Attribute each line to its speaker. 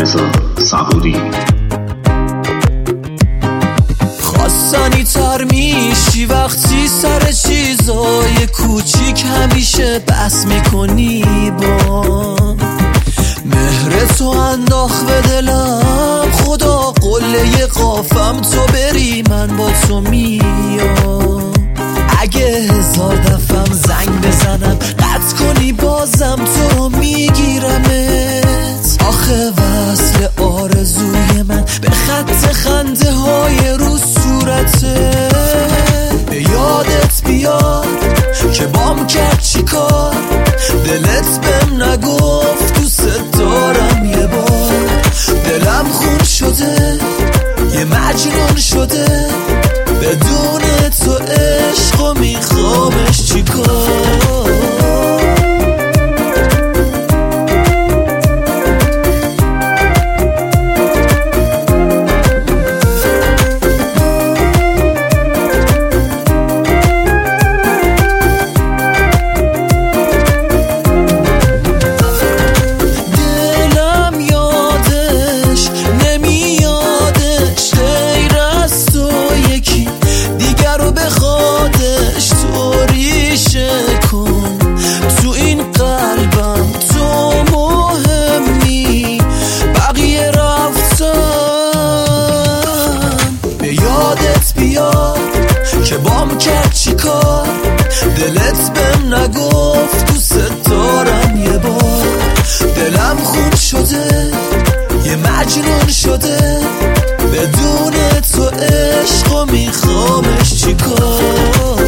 Speaker 1: رضا صبوری.
Speaker 2: خواستنی تر میشی وقتی سر چیزای کوچیک همیشه بس میکنی. با مهر تو انداخت به دلم، خدا قله قافم تو بری من با تو میام. اگه 1000 دفعم زنگ بزنم قطع کنی بازم تو رو میگیرمت. آخه وصل آرزوی من به خط خنده های رو صورته. به یادت بیاد که بام کرد چی کار، دلت بهم نگفت دوست دارم یه بار. دلم خون شده یه مجنون شده، بدون تو عشقو میخوامش چی کار. که بام کرد چی کار، دلت بهم نگفت دوست دارم یه بار. دلم خون شده یه مجنون شده، بدون تو عشقو میخوامش چی کار.